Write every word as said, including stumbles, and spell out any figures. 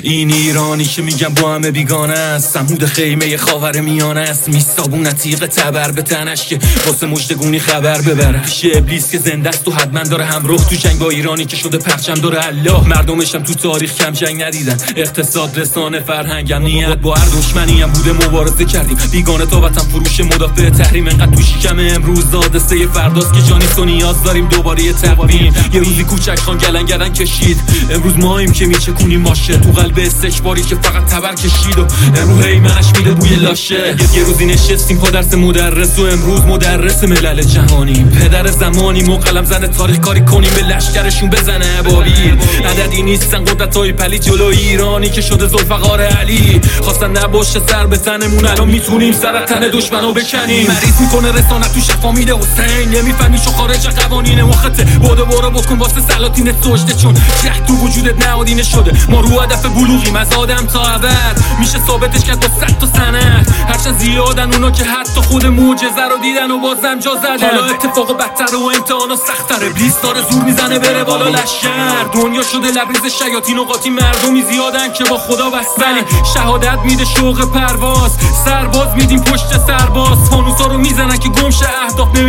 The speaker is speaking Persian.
این ایرانی که میگم با همه بیگانه است، سمود خیمه خاور میانه است، میستابون تیغ تبر به تنش که واسه مجدگونی خبر ببره. پیش ابلیس که زنده است و حتما داره همراه تو جنگ با ایرانی که شده پرچم داره الله. مردمشم تو تاریخ کم جنگ ندیدن، اقتصاد رسانه فرهنگم نیت با هر دشمنی هم بوده مبارزه کردیم. بیگانه تا وطن فروش مدافع تحریم، انقدر تو شکم امروز دادسته فرداست که جانی تو نیاز داریم دوباره یه تقویم. یه روزی کوچک خان گلن گلن کشید، امروز ماییم که میچکونیم ماشه تو قلب استکباری که فقط تبر کشید و امروز ایمنش میده بوی لاشه. یه روزی نشستیم پا درس مدرس و امروز مدرس ملل جهانی. پدر زمانی و قلم زن تاریخ کاری کنیم به لشکرشون بزنه بابیل. عددی نیستن قدرتای پلی جلو ایرانی که شده ذوالفقار علی. خواستن نباشه سر به تنمون، الان میتونیم سر تن دشمنو بکنیم. مریض میکنه رسانت تو شفا میده حسین، نمیفهمی شو خارج قوانین مخته. بودو برو بکن واسه سلاطین سجده، چون جهد تو وجودت نهادینه شده. ما رو هدف بلوغیم از آدم تا ابد، میشه ثابتش کرد با صد تا سند. هرچند زیادن اونا که حتی خود معجزه رو دیدن و بازم جا زدن. حالا اتفاق بدتر و امتحانا سخت‌تر، ابلیس داره زور میزنه بره بالا لشکر. دنیا شده لبریز شیاطین و قاطی، مردمی زیادن که با خدا بستن. شهادت میده شوق پرواز، سرباز میدیم پشت سرباز. فانوسا رو میزنن که گمشه اهداف.